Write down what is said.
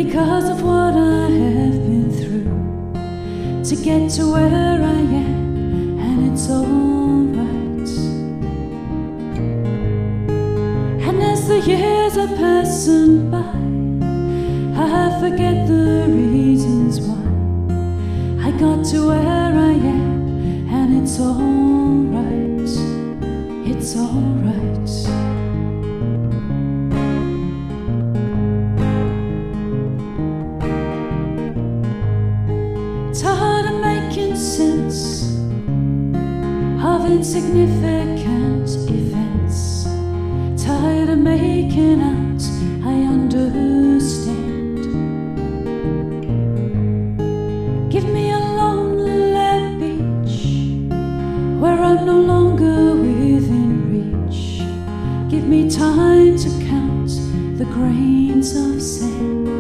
because of what I have been through to get to where I am, and it's alright. And as the years are passing by, I forget the reasons why I got to where I am, and it's alright, it's alright. Tired of making sense of insignificant events, tired of making out I understand. Give me a lonely beach where I'm no longer within reach. Give me time to count the grains of sand.